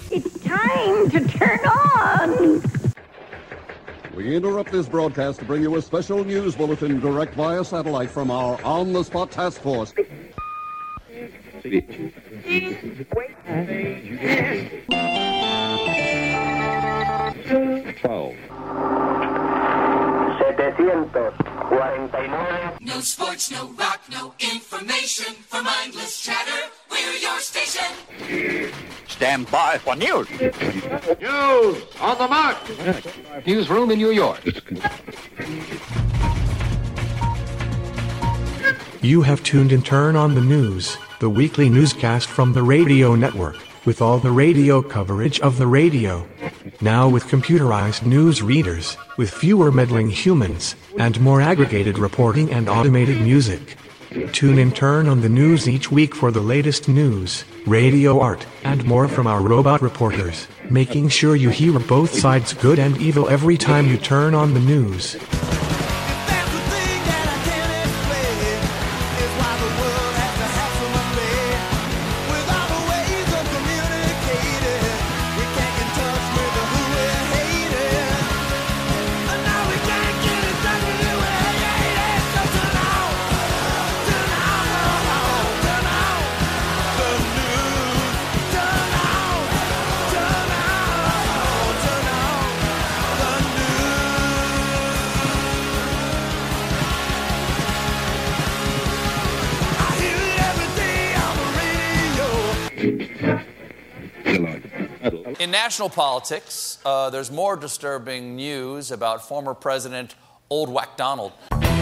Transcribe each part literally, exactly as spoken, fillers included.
It's time to turn on. We interrupt this broadcast to bring you a special news bulletin direct via satellite from our on-the-spot task force. Twelve. No sports, no rock, no information. For mindless chatter, we're your station. Stand by for news. News on the mark. Newsroom in New York. You have tuned in Turn on the News, the weekly newscast from the radio network, with all the radio coverage of the radio. Now with computerized news readers, with fewer meddling humans, and more aggregated reporting and automated music. Tune in Turn on the News each week for the latest news, radio art, and more from our robot reporters, making sure you hear both sides good and evil every time you turn on the news. In national politics, uh, there's more disturbing news about former President Old Wack Donald.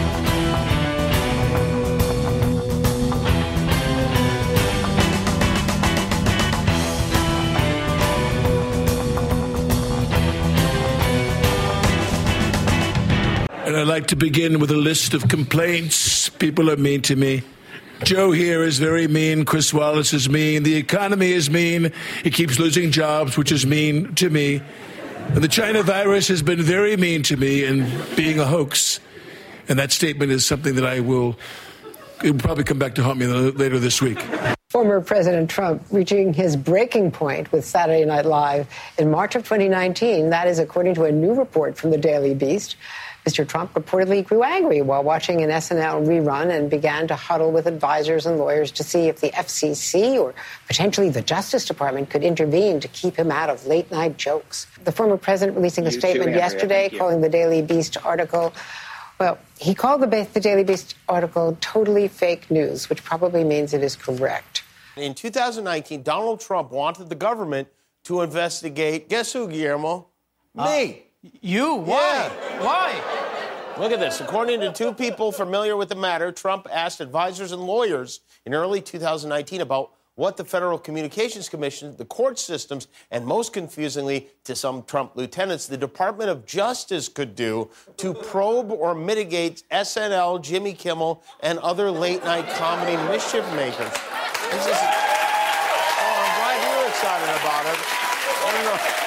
And I'd like to begin with a list of complaints. People are mean to me. Joe here is very mean. Chris Wallace is mean. The economy is mean. He keeps losing jobs, which is mean to me. And the China virus has been very mean to me and being a hoax. And that statement is something that I will, it will probably come back to haunt me later this week. Former President Trump reaching his breaking point with Saturday Night Live in March of twenty nineteen. That is according to a new report from the Daily Beast. Mister Trump reportedly grew angry while watching an S N L rerun and began to huddle with advisors and lawyers to see if the F C C or potentially the Justice Department could intervene to keep him out of late-night jokes. The former president releasing a statement yesterday calling the Daily Beast article, well, he called the, the Daily Beast article totally fake news, which probably means it is correct. In two thousand nineteen, Donald Trump wanted the government to investigate, guess who, Guillermo? Me. Uh, you? Why? Yeah. Why? Look at this. According to two people familiar with the matter, Trump asked advisors and lawyers in early two thousand nineteen about what the Federal Communications Commission, the court systems, and most confusingly to some Trump lieutenants, the Department of Justice could do to probe or mitigate S N L, Jimmy Kimmel, and other late-night comedy mischief makers. This is, oh, I'm glad you're excited about it. I don't know.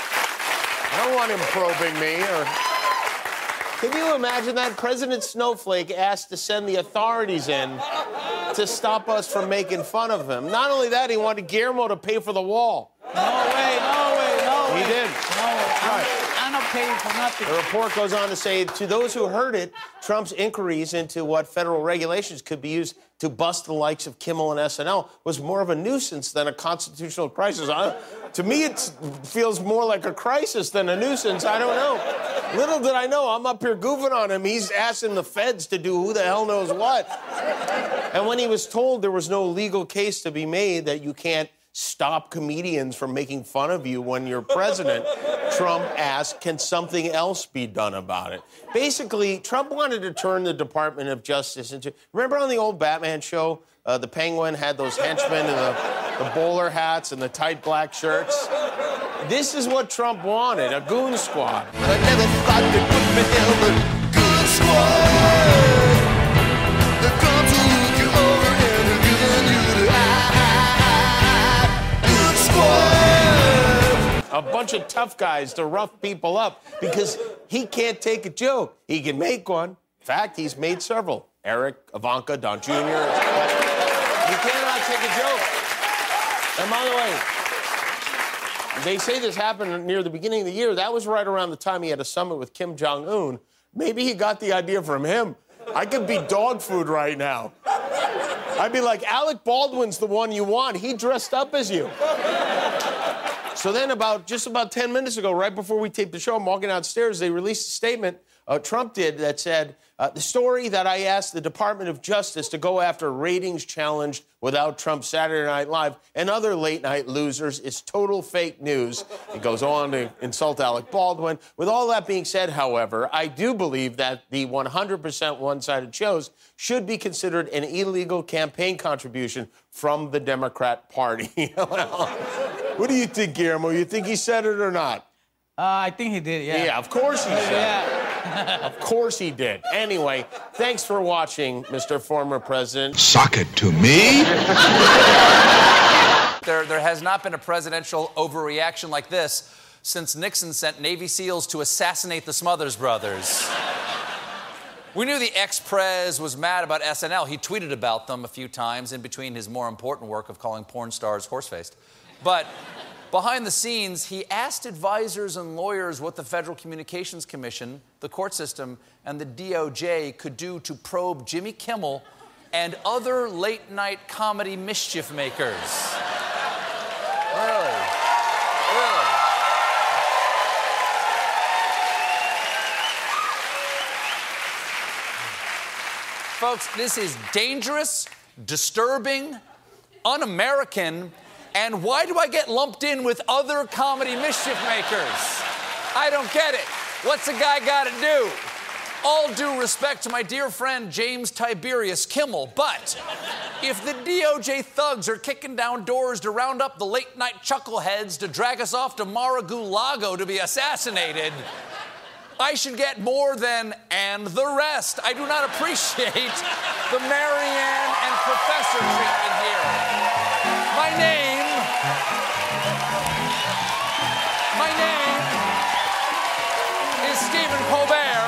I don't want him probing me. Or can you imagine that? President Snowflake asked to send the authorities in to stop us from making fun of him. Not only that, he wanted Guillermo to pay for the wall. No way, no way, no way. He did. No, right. I'm not paying for nothing. The report goes on to say, to those who heard it, Trump's inquiries into what federal regulations could be used to bust the likes of Kimmel and S N L was more of a nuisance than a constitutional crisis. I, to me, it feels more like a crisis than a nuisance. I don't know. Little did I know, I'm up here goofing on him. He's asking the feds to do who the hell knows what. And when he was told there was no legal case to be made that you can't stop comedians from making fun of you when you're president, Trump asked, can something else be done about it? Basically, Trump wanted to turn the Department of Justice into... Remember on the old Batman show, uh, the Penguin had those henchmen and the, the bowler hats and the tight black shirts? This is what Trump wanted, a goon squad. I never thought they put me down the goon squad. They're going to look you over and they're giving you the eye. Goon squad. A bunch of tough guys to rough people up because he can't take a joke. He can make one. In fact, he's made several. Eric, Ivanka, Don Junior You cannot take a joke. And by the way, They say this happened near the beginning of the year. That was right around the time he had a summit with Kim Jong-un. Maybe he got the idea from him. I could be dog food right now. I'd be like, Alec Baldwin's the one you want. He dressed up as you. So then about just about ten minutes ago, right before we taped the show, I'm walking downstairs, they released a statement, uh, Trump did, that said, uh, the story that I asked the Department of Justice to go after ratings challenged without Trump's Saturday Night Live and other late-night losers is total fake news. It goes on to insult Alec Baldwin. With all that being said, however, I do believe that the one hundred percent one-sided shows should be considered an illegal campaign contribution from the Democrat Party. Well, what do you think, Guillermo? You think he said it or not? Uh, I think he did, yeah. Yeah, of course he said yeah. it. Of course he did. Anyway, thanks for watching, Mister Former President. Sock it to me. There, there has not been a presidential overreaction like this since Nixon sent Navy SEALs to assassinate the Smothers Brothers. We knew the ex-prez was mad about S N L. He tweeted about them a few times in between his more important work of calling porn stars horse-faced. But behind the scenes, he asked advisors and lawyers what the Federal Communications Commission, the court system, and the D O J could do to probe Jimmy Kimmel and other late-night comedy mischief makers. Really? Really? Folks, this is dangerous, disturbing, un-American, and why do I get lumped in with other comedy mischief makers? I don't get it. What's a guy got to do? All due respect to my dear friend James Tiberius Kimmel, but if the D O J thugs are kicking down doors to round up the late-night chuckleheads to drag us off to Mar-a-Lago to be assassinated, I should get more than and the rest. I do not appreciate the Marianne and Professor treatment here. My name, my name is Stephen Colbert.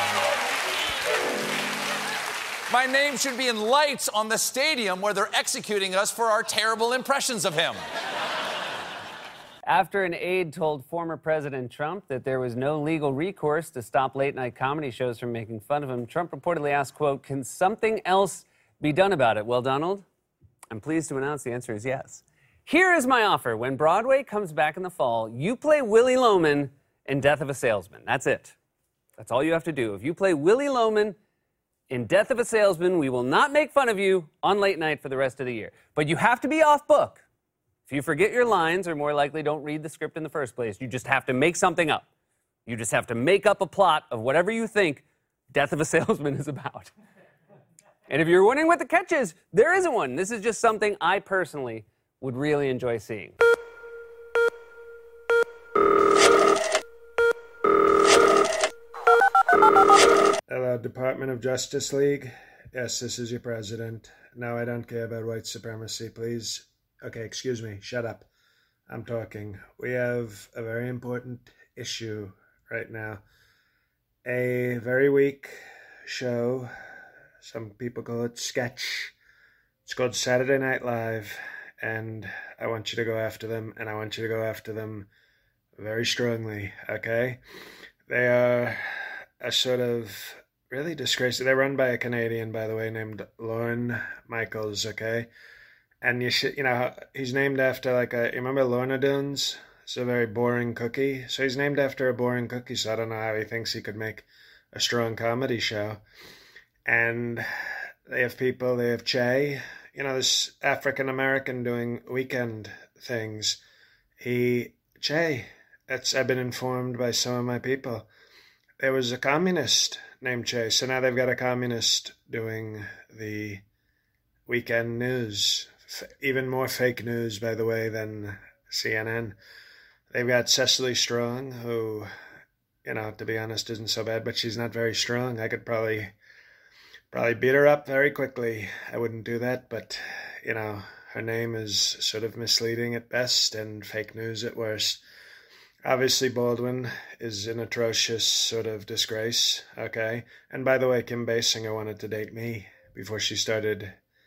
My name should be in lights on the stadium where they're executing us for our terrible impressions of him. After an aide told former President Trump that there was no legal recourse to stop late-night comedy shows from making fun of him, Trump reportedly asked, quote, can something else be done about it? Well, Donald, I'm pleased to announce the answer is yes. Here is my offer. When Broadway comes back in the fall, you play Willy Loman in Death of a Salesman. That's it. That's all you have to do. If you play Willy Loman in Death of a Salesman, we will not make fun of you on late night for the rest of the year. But you have to be off book. If you forget your lines, or more likely don't read the script in the first place, you just have to make something up. You just have to make up a plot of whatever you think Death of a Salesman is about. And if you're wondering what the catch is, there isn't one. This is just something I personally would really enjoy seeing. Hello, Department of Justice League. Yes, this is your president. No, I don't care about white supremacy, please. Okay, excuse me. Shut up. I'm talking. We have a very important issue right now. A very weak show. Some people call it sketch. It's called Saturday Night Live. And I want you to go after them. And I want you to go after them very strongly, okay? They are a sort of really disgraceful. They're run by a Canadian, by the way, named Lorne Michaels, okay? And you should, you know, he's named after like a, you remember Lorna Doones? It's a very boring cookie. So he's named after a boring cookie, so I don't know how he thinks he could make a strong comedy show. And they have people, they have Che, you know, this African-American doing weekend things. He, Che, that's, I've been informed by some of my people. There was a communist named Che, so now they've got a communist doing the weekend news. Even more fake news, by the way, than C N N. They've got Cecily Strong, who, you know, to be honest, isn't so bad, but she's not very strong. I could probably probably beat her up very quickly. I wouldn't do that, but, you know, her name is sort of misleading at best and fake news at worst. Obviously, Baldwin is an atrocious sort of disgrace, okay? And by the way, Kim Basinger wanted to date me before she started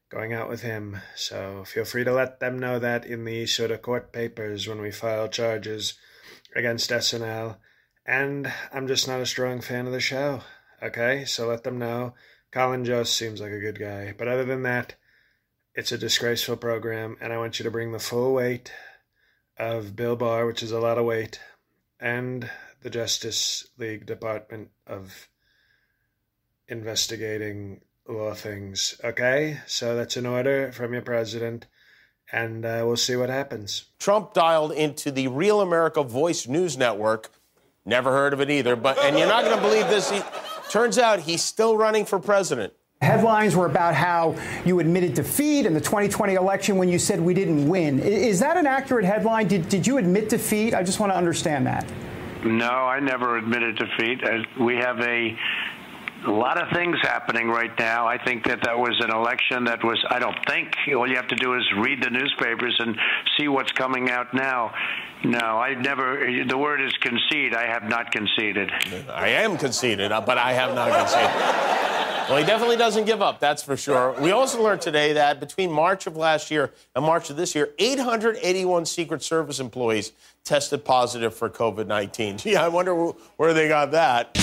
going out with him. So feel free to let them know that in the sort of court papers when we file charges against S N L. And I'm just not a strong fan of the show. Okay, so let them know. Colin Jost seems like a good guy. But other than that, it's a disgraceful program, and I want you to bring the full weight of Bill Barr, which is a lot of weight, and the Justice League Department of investigating law things. Okay? So that's an order from your president, and uh, we'll see what happens. Trump dialed into the Real America Voice News Network. Never heard of it either, but and you're not going to believe this. He, turns out he's still running for president. Headlines were about how you admitted defeat in the twenty twenty election when you said we didn't win. Is that an accurate headline? Did, did you admit defeat? I just want to understand that. No, I never admitted defeat. We have a A lot of things happening right now. I think that that was an election that was, I don't think, all you have to do is read the newspapers and see what's coming out now. No, I never, the word is concede. I have not conceded. I am conceded, but I have not conceded. Well, he definitely doesn't give up, that's for sure. We also learned today that between March of last year and March of this year, eight hundred eighty-one Secret Service employees tested positive for COVID nineteen. Gee, I wonder where they got that.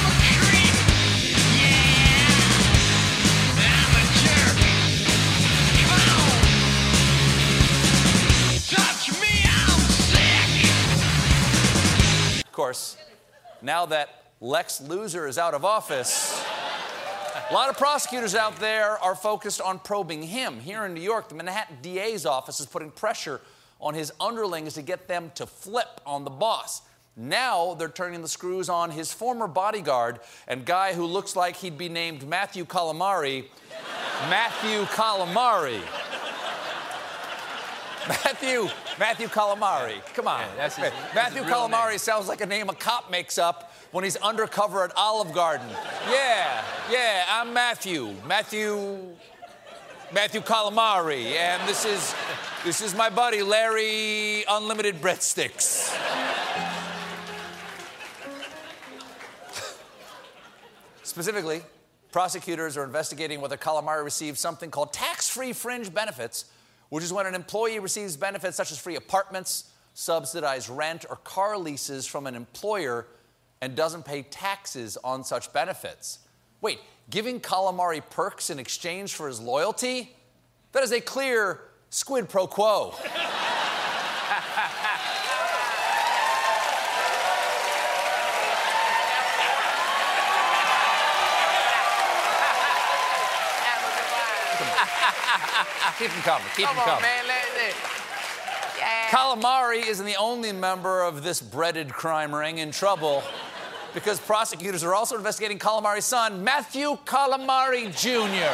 Of course, now that Lex Luthor is out of office, a lot of prosecutors out there are focused on probing him. Here in New York, the Manhattan D A's office is putting pressure on his underlings to get them to flip on the boss. Now they're turning the screws on his former bodyguard and guy who looks like he'd be named Matthew Calamari, Matthew Calamari. Matthew, Matthew Calamari. Come on. Yeah, that's his, that's Matthew his real Calamari name. sounds like a name a cop makes up when he's undercover at Olive Garden. Yeah, yeah, I'm Matthew. Matthew, Matthew Calamari. And this is, this is my buddy, Larry Unlimited Breadsticks. Specifically, prosecutors are investigating whether Calamari received something called tax-free fringe benefits, which is when an employee receives benefits such as free apartments, subsidized rent, or car leases from an employer and doesn't pay taxes on such benefits. Wait, giving Calamari perks in exchange for his loyalty? That is a clear quid pro quo. Keep him coming. Keep Come him on, coming. man. Let it. Yeah. Calamari isn't the only member of this breaded crime ring in trouble because prosecutors are also investigating Calamari's son, Matthew Calamari Junior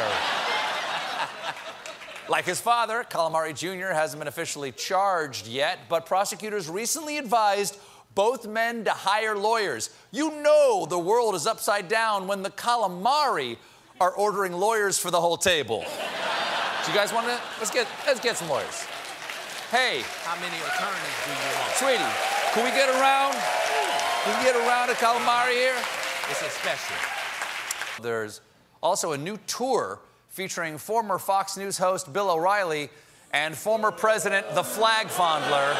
Like his father, Calamari Junior hasn't been officially charged yet, but prosecutors recently advised both men to hire lawyers. You know the world is upside down when the Calamari are ordering lawyers for the whole table. Do you guys want to? Let's get, let's get some lawyers. Hey. How many attorneys do you want? Sweetie, can we get around? Can we get around to Calamari here? It's a special. There's also a new tour featuring former Fox News host Bill O'Reilly and former President the Flag Fondler.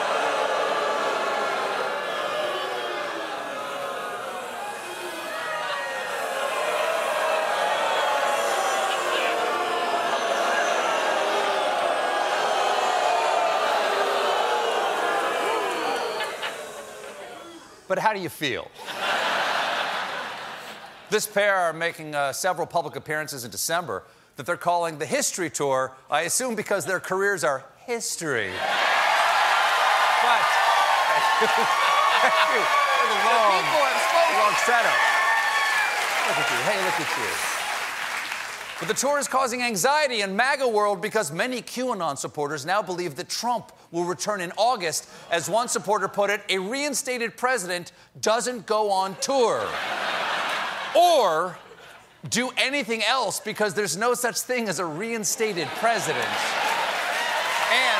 But how do you feel? This pair are making uh, several public appearances in December that they're calling the History Tour, I assume because their careers are history. But... Thank you. Look at long, long setup. Look at you. Hey, look at you. But the tour is causing anxiety in MAGA world because many QAnon supporters now believe that Trump will return in August. As one supporter put it, a reinstated president doesn't go on tour. Or do anything else because there's no such thing as a reinstated president. And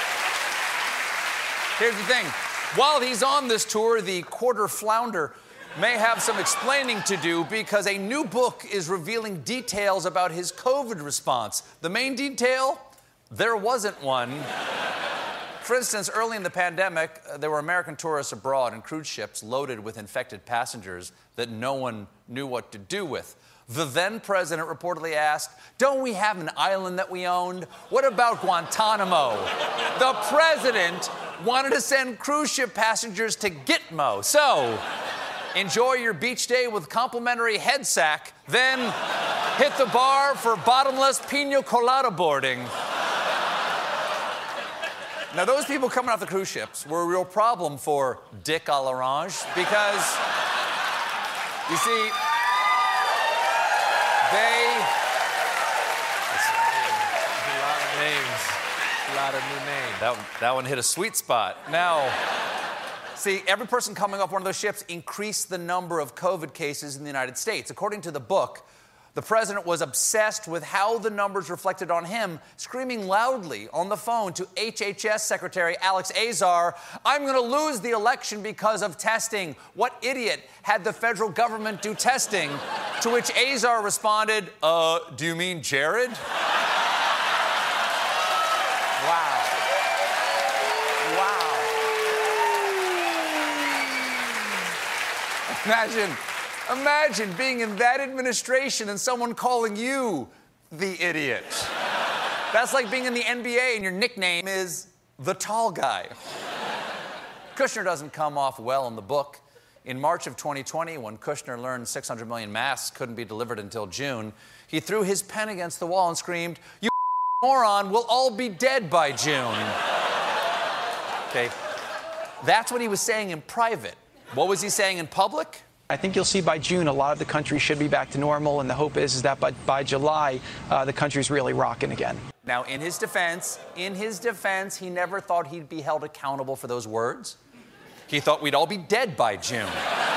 here's the thing. While he's on this tour, the quarter flounder may have some explaining to do because a new book is revealing details about his COVID response. The main detail? There wasn't one. For instance, early in the pandemic, uh, there were American tourists abroad in cruise ships loaded with infected passengers that no one knew what to do with. The then president reportedly asked, "Don't we have an island that we owned? What about Guantanamo?" The president wanted to send cruise ship passengers to Gitmo. So, enjoy your beach day with complimentary head sack, then hit the bar for bottomless pina colada boarding. Now, those people coming off the cruise ships were a real problem for Dick à l'Orange because, you see, they... A lot of names. A lot of new names. That, that one hit a sweet spot. Now, see, every person coming off one of those ships increased the number of COVID cases in the United States. According to the book, the president was obsessed with how the numbers reflected on him, screaming loudly on the phone to H H S Secretary Alex Azar, "I'm going to lose the election because of testing. What idiot had the federal government do testing?" To which Azar responded, uh, do you mean Jared? Wow. Wow. Imagine, imagine being in that administration and someone calling you the idiot. That's like being in the N B A and your nickname is the tall guy. Kushner doesn't come off well in the book. In March of twenty twenty, when Kushner learned six hundred million masks couldn't be delivered until June, he threw his pen against the wall and screamed, "You moron, we'll all be dead by June." Okay, that's what he was saying in private. What was he saying in public? I think you'll see by June a lot of the country should be back to normal, and the hope is, is that by, by July, uh, the country's really rocking again. Now, in his defense, in his defense, he never thought he'd be held accountable for those words. He thought we'd all be dead by June.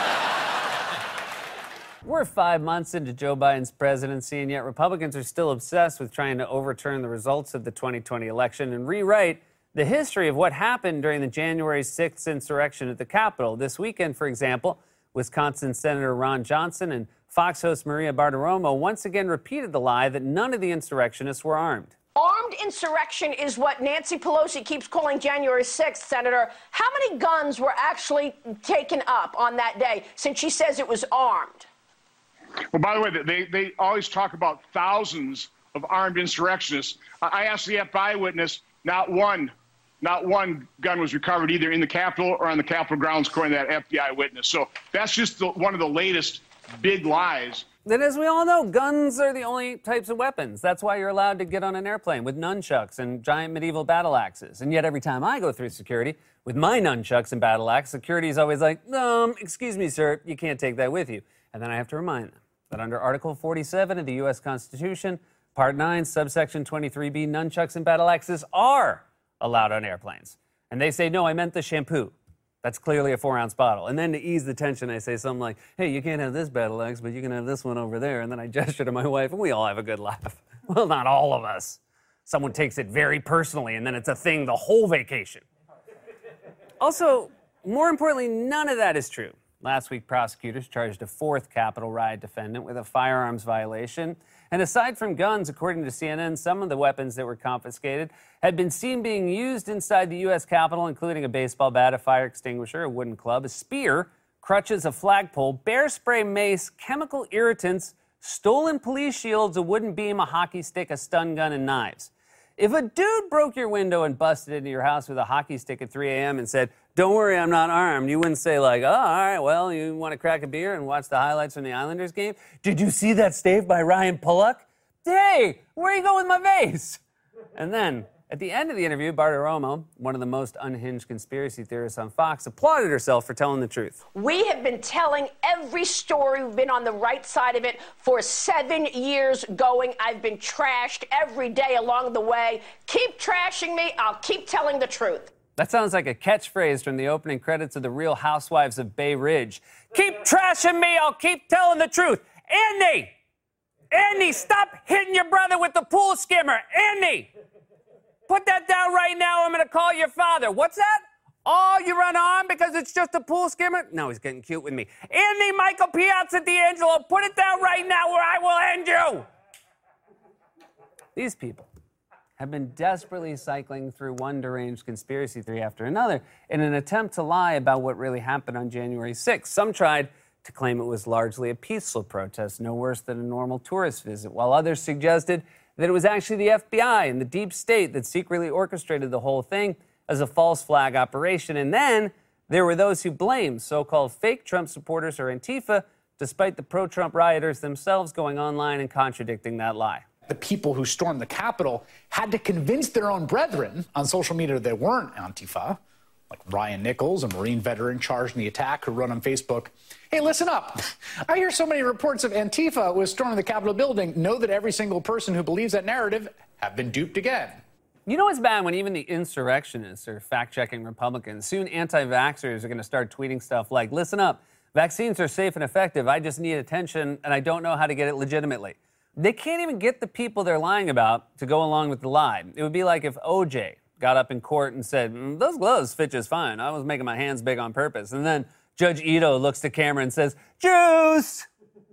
We're five months into Joe Biden's presidency, and yet Republicans are still obsessed with trying to overturn the results of the twenty twenty election and rewrite the history of what happened during the January sixth insurrection at the Capitol. This weekend, for example, Wisconsin Senator Ron Johnson and Fox host Maria Bartiromo once again repeated the lie that none of the insurrectionists were armed. Armed insurrection is what Nancy Pelosi keeps calling January sixth, Senator. How many guns were actually taken up on that day, since she says it was armed? Well, by the way, they, they always talk about thousands of armed insurrectionists. I asked the F B I witness, not one, not one gun was recovered either in the Capitol or on the Capitol grounds, according to that F B I witness. So that's just the, one of the latest big lies. Then, as we all know, guns are the only types of weapons. That's why you're allowed to get on an airplane with nunchucks and giant medieval battle axes. And yet every time I go through security with my nunchucks and battle axe, security is always like, um, excuse me, sir, you can't take that with you. And then I have to remind them that under Article forty-seven of the U S Constitution, Part nine, subsection twenty-three B, nunchucks and battle axes are allowed on airplanes. And they say, no, I meant the shampoo. That's clearly a four-ounce bottle. And then to ease the tension, I say something like, hey, you can't have this battle axe, but you can have this one over there. And then I gesture to my wife, and we all have a good laugh. Well, not all of us. Someone takes it very personally, and then it's a thing the whole vacation. Also, more importantly, none of that is true. Last week, prosecutors charged a fourth Capitol riot defendant with a firearms violation. And aside from guns, according to C N N, some of the weapons that were confiscated had been seen being used inside the U S Capitol, including a baseball bat, a fire extinguisher, a wooden club, a spear, crutches, a flagpole, bear spray mace, chemical irritants, stolen police shields, a wooden beam, a hockey stick, a stun gun, and knives. If a dude broke your window and busted into your house with a hockey stick at three a.m. and said, don't worry, I'm not armed, you wouldn't say like, oh, all right, well, you want to crack a beer and watch the highlights from the Islanders game? Did you see that stave by Ryan Pulock? Hey, where are you going with my vase? And then, at the end of the interview, Bartiromo, one of the most unhinged conspiracy theorists on Fox, applauded herself for telling the truth. We have been telling every story. We've been on the right side of it for seven years going. I've been trashed every day along the way. Keep trashing me. I'll keep telling the truth. That sounds like a catchphrase from the opening credits of The Real Housewives of Bay Ridge. Keep trashing me. I'll keep telling the truth. Andy! Andy, stop hitting your brother with the pool skimmer. Andy! Put that down right now. I'm going to call your father. What's that? Oh, you run on because it's just a pool skimmer? No, he's getting cute with me. Andy, Michael, Piazza, D'Angelo, put it down right now or I will end you. These people have been desperately cycling through one deranged conspiracy theory after another in an attempt to lie about what really happened on January sixth. Some tried to claim it was largely a peaceful protest, no worse than a normal tourist visit, while others suggested that it was actually the F B I and the deep state that secretly orchestrated the whole thing as a false flag operation. And then there were those who blamed so-called fake Trump supporters or Antifa, despite the pro-Trump rioters themselves going online and contradicting that lie. The people who stormed the Capitol had to convince their own brethren on social media that they weren't Antifa, like Ryan Nichols, a Marine veteran charged in the attack, who wrote on Facebook, "Hey, listen up. I hear so many reports of Antifa was storming the Capitol building. Know that every single person who believes that narrative have been duped again." You know what's bad? When even the insurrectionists are fact-checking Republicans, soon anti-vaxxers are going to start tweeting stuff like, "Listen up, vaccines are safe and effective. I just need attention, and I don't know how to get it legitimately." They can't even get the people they're lying about to go along with the lie. It would be like if O J got up in court and said, mm, "Those gloves fit just fine. I was making my hands big on purpose." And then Judge Ito looks to camera and says, "Juice!"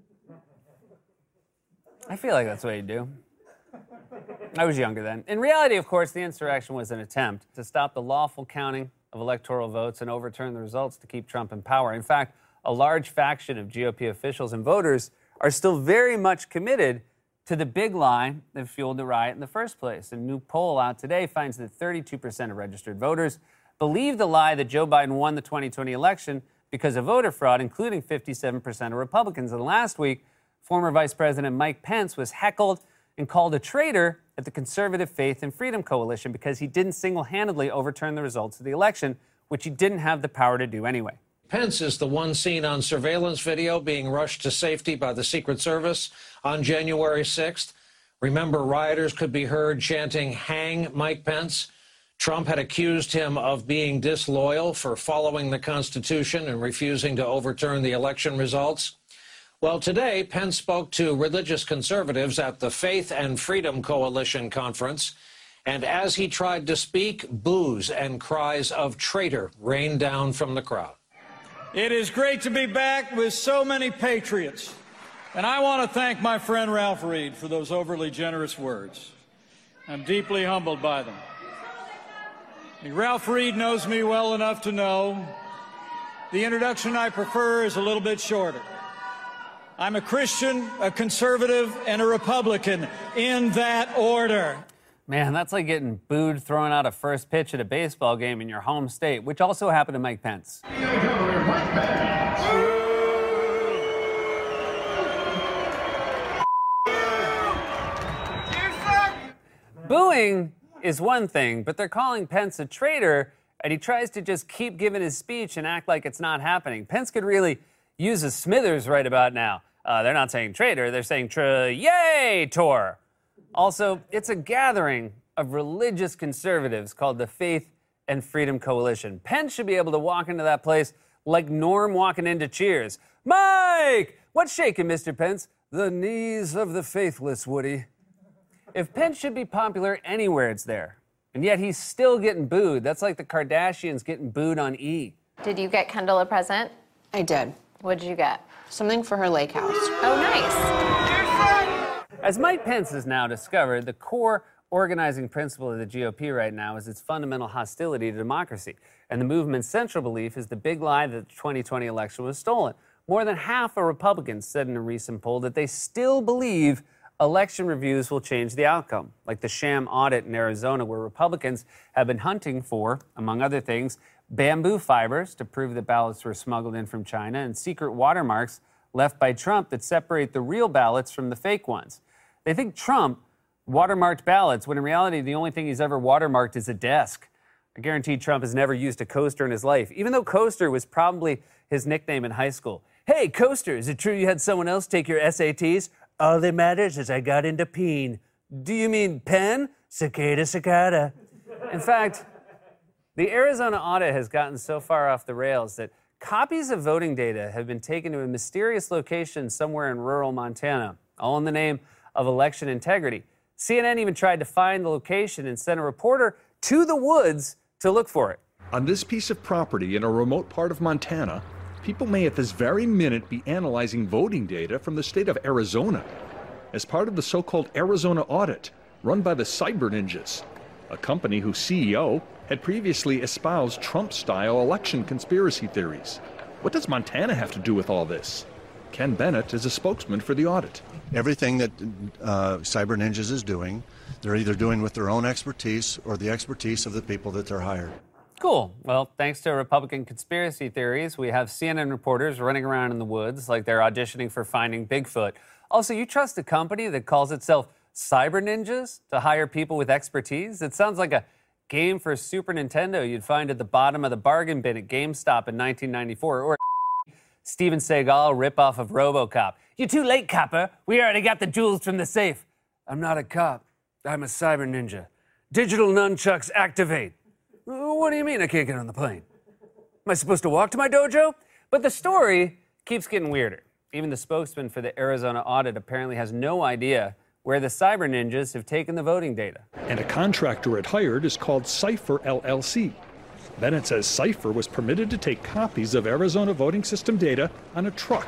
I feel like that's what you do. I was younger then. In reality, of course, the insurrection was an attempt to stop the lawful counting of electoral votes and overturn the results to keep Trump in power. In fact, a large faction of G O P officials and voters are still very much committed to the big lie that fueled the riot in the first place. A new poll out today finds that thirty-two percent of registered voters believe the lie that Joe Biden won the twenty twenty election because of voter fraud, including fifty-seven percent of Republicans. And last week, former Vice President Mike Pence was heckled and called a traitor at the Conservative Faith and Freedom Coalition because he didn't single-handedly overturn the results of the election, which he didn't have the power to do anyway. Pence is the one seen on surveillance video being rushed to safety by the Secret Service on January sixth. Remember, rioters could be heard chanting, "Hang Mike Pence." Trump had accused him of being disloyal for following the Constitution and refusing to overturn the election results. Well, today, Pence spoke to religious conservatives at the Faith and Freedom Coalition conference. And as he tried to speak, boos and cries of traitor rained down from the crowd. It is great to be back with so many patriots. And I want to thank my friend Ralph Reed for those overly generous words. I'm deeply humbled by them. Ralph Reed knows me well enough to know the introduction I prefer is a little bit shorter. I'm a Christian, a conservative, and a Republican, in that order. Man, that's like getting booed throwing out a first pitch at a baseball game in your home state, which also happened to Mike Pence. Booing is one thing, but they're calling Pence a traitor, and he tries to just keep giving his speech and act like it's not happening. Pence could really use a Smithers right about now. Uh, they're not saying traitor, they're saying tra-yay-tor. Also, it's a gathering of religious conservatives called the Faith and Freedom Coalition. Pence should be able to walk into that place like Norm walking into Cheers. "Mike! What's shaking, Mister Pence?" "The knees of the faithless, Woody." If Pence should be popular anywhere, it's there. And yet he's still getting booed. That's like the Kardashians getting booed on E! Did you get Kendall a present? I did. What did you get? Something for her lake house. Oh, nice. As Mike Pence has now discovered, the core organizing principle of the G O P right now is its fundamental hostility to democracy. And the movement's central belief is the big lie that the twenty twenty election was stolen. More than half of Republicans said in a recent poll that they still believe election reviews will change the outcome, like the sham audit in Arizona where Republicans have been hunting for, among other things, bamboo fibers to prove that ballots were smuggled in from China and secret watermarks left by Trump that separate the real ballots from the fake ones. They think Trump watermarked ballots when in reality the only thing he's ever watermarked is a desk. I guarantee Trump has never used a coaster in his life, even though coaster was probably his nickname in high school. "Hey, coaster, is it true you had someone else take your S A Ts? All that matters is I got into peen." "Do you mean pen?" "Cicada, cicada." In fact, the Arizona audit has gotten so far off the rails that copies of voting data have been taken to a mysterious location somewhere in rural Montana, all in the name of election integrity. C N N even tried to find the location and sent a reporter to the woods to look for it. On this piece of property in a remote part of Montana, people may at this very minute be analyzing voting data from the state of Arizona as part of the so-called Arizona audit run by the Cyber Ninjas, a company whose C E O had previously espoused Trump-style election conspiracy theories. What does Montana have to do with all this? Ken Bennett is a spokesman for the audit. Everything that uh, Cyber Ninjas is doing, they're either doing with their own expertise or the expertise of the people that they're hired. Cool. Well, thanks to Republican conspiracy theories, we have C N N reporters running around in the woods like they're auditioning for Finding Bigfoot. Also, you trust a company that calls itself Cyber Ninjas to hire people with expertise? It sounds like a game for Super Nintendo you'd find at the bottom of the bargain bin at GameStop in nineteen ninety-four, or a Steven Seagal ripoff of RoboCop. You're too late, copper. We already got the jewels from the safe. I'm not a cop. I'm a Cyber Ninja. Digital nunchucks activate. What do you mean I can't get on the plane? Am I supposed to walk to my dojo? But the story keeps getting weirder. Even the spokesman for the Arizona audit apparently has no idea where the Cyber Ninjas have taken the voting data. And a contractor it hired is called Cypher L L C. Bennett says Cypher was permitted to take copies of Arizona voting system data on a truck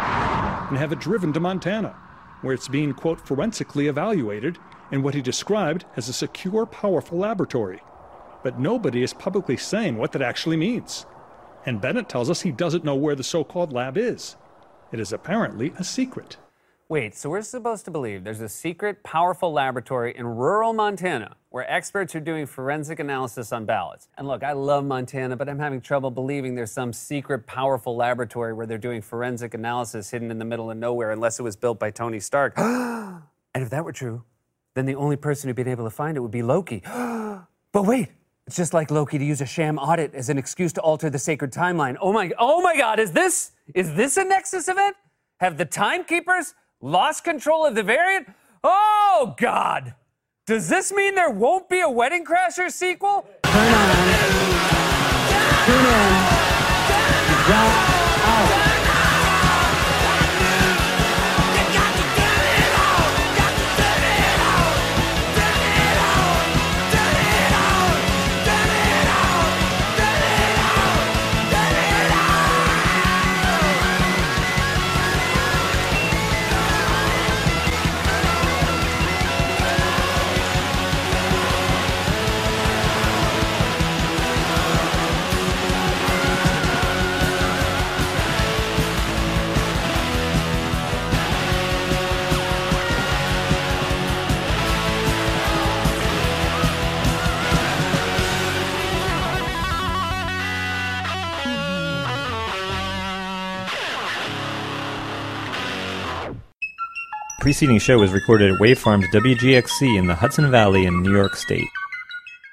and have it driven to Montana, where it's being, quote, forensically evaluated in what he described as a secure, powerful laboratory. But nobody is publicly saying what that actually means. And Bennett tells us he doesn't know where the so-called lab is. It is apparently a secret. Wait, so we're supposed to believe there's a secret, powerful laboratory in rural Montana where experts are doing forensic analysis on ballots. And look, I love Montana, but I'm having trouble believing there's some secret, powerful laboratory where they're doing forensic analysis hidden in the middle of nowhere unless it was built by Tony Stark. And if that were true, then the only person who'd been able to find it would be Loki. But wait, it's just like Loki to use a sham audit as an excuse to alter the sacred timeline. Oh my, oh my God, is this, is this a Nexus event? Have the timekeepers lost control of the variant? Oh, God! Does this mean there won't be a Wedding Crashers sequel? Turn on. Tune in. Drop out. The preceding show was recorded at Waveform's W G X C in the Hudson Valley in New York State.